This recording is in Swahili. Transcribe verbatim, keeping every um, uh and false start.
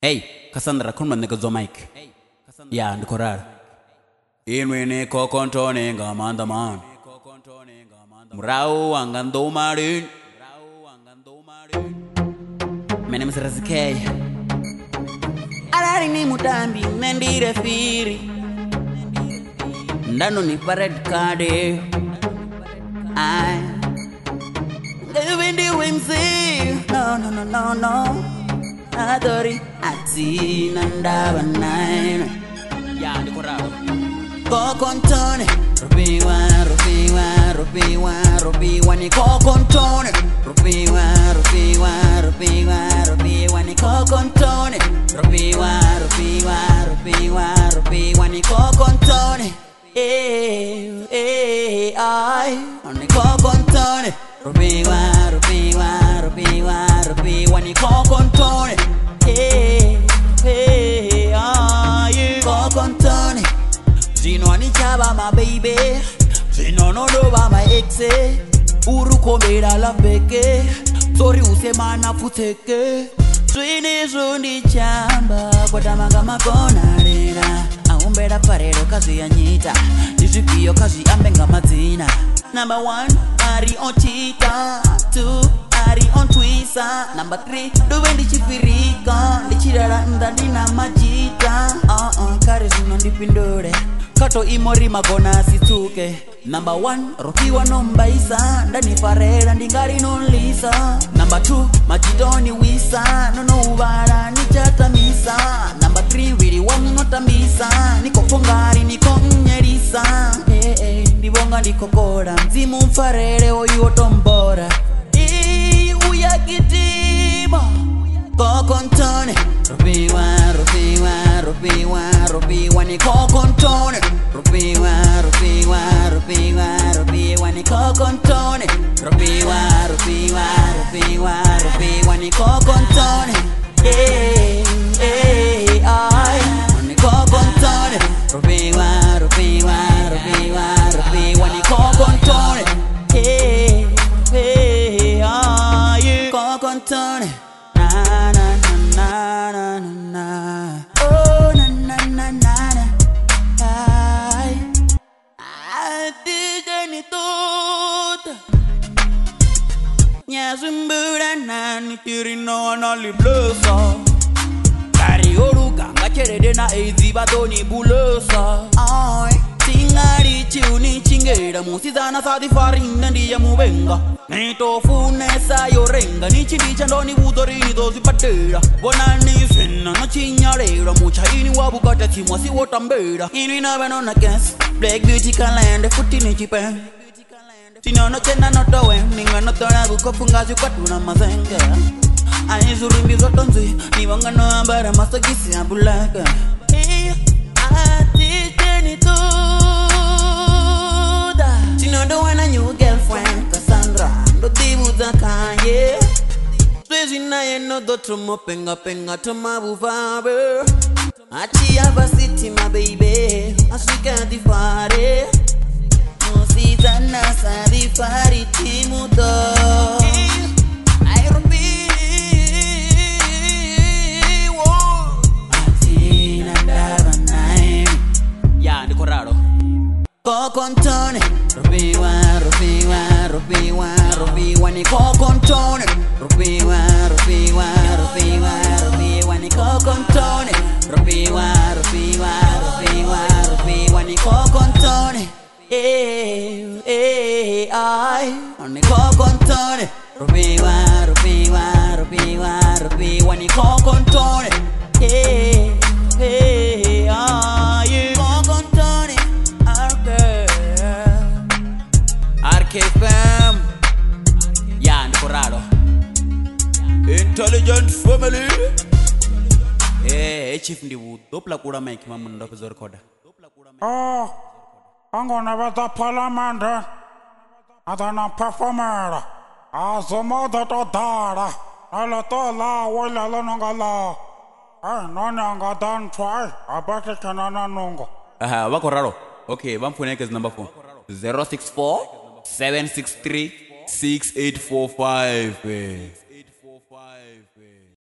Hey, Cassandra, come on, nigga, mic. Yeah, and Korar. In Winnie Cocontone, Gamanda man. Mrau Angando Marin. My name is Razike. Alarini Mutambi, Nandi Refiri. Ndano ni parade card. I live the whimsy. No, no, no, no, no. Adori ati nandaba nine. Ya ndi korado. Kokontone. Rubiwa, rubiwa, rubiwa, rubiwa ni kokontone. Rubiwa, rubiwa, rubiwa, rubiwa ni kokontone. Rubiwa, rubiwa, rubiwa, rubiwa ni kokontone. Eh, eh, ay, ni kokontone. Rubiwa, rubiwa, rubiwa, rubiwa ni kokontone. Hey, hey, ay, kokontone. Zino anichaba my baby. Zino no do ba my ex. Uru komera la beke. Sorry usema na futeke. Swini zundi chamba. Kwa tamanga makona rera. Aumbera parero kazi ya nyita. Nishikio kazi ambenga mazina. Number one, Ari on Cheetah. Two, Ari on Twisa. Number three, Duwendi Chipirika. Lichirara ndani na majita. Uh-uh, kare zino ndipindure. Kato imori magona situke. Number one, Rokiwa nombaisa. Ndani farera ndingari non lisa. Number two, majidoni wisa. Nono ubara ni chata misa. Number three, wiri wangu notambisa. Niko fongari niko mnyerisa. Hey, hey, ndibonga ndiko kora. Mzimu mfarere oyu otombora. Ii uya kitima. Kokontone. Rubiwa, rubiwa, rubiwa, rubiwa ni kokontone. Rubiwa, rubiwa, rubiwa, rubiwa ni kokontone. Rubiwa, rubiwa, rubiwa, rubiwa ni kokontone. Hey, hey, ay, ni kokontone. Rubiwa, rubiwa, rubiwa, rubiwa ni kokontone. Hey, hey, ay, kokontone. Na na na na na na. Oh na na na na na. Ay, I did any thought. Nyazumbura na ni tirino na liblosa. Kari oruka ngachere na eziba doni bulosa. Ay, tingari chiuni chingera musizana sadi farinda ndiya mubenga. Nito funesa yorenga nichidicha ndoni budorini dozi patera. Bonani sena na chinyarera mucha ini wabukata timwasi wotambera. Ini na benona guess Black Beauty kalende futi ni chipe. Tinono chena notowe ninga notora buko fungazi katuna mazenga. Aizurumbi zotonzi niwanga no ambara masagisi abulaka. Hey, atiteni to. Tinono want a new girlfriend Cassandra. Do dibuza kanye. Swezi na ye no do trumo penga penga tuma bufabe. Achi abasiti my baby. Asika di fare. Musita nasa di fari timudo. I rubi. Whoa. Atina dava nine. Ya ndiko raro. Kokontone. Rubiwa, rubiwa, rubiwa, rubiwa ni kokontone. Rubiwa, rubiwa, rubiwa, rubiwa ni kokontone. Rubiwa, rubiwa, rubiwa, rubiwa ni kokontone. Eh, eh, ay, ni kokontone. Rubiwa, rubiwa, rubiwa, rubiwa ni kokontone. Eh, eh, ay, kokontone. Okay. R K fam. Ya ndiko raro. Intelligent family. Eh, chief ndibu dopla kura mic mama ndo pezo recorder. Oh, angona vata palamanda. Adana performer. Azomo dato dara. Ala to la wala la nongala. Ah, nona ngadan try. Abake kanana nongo. Aha, wako raro. Okay, bamfuneke number phone. zero six four seven six three six eight four five.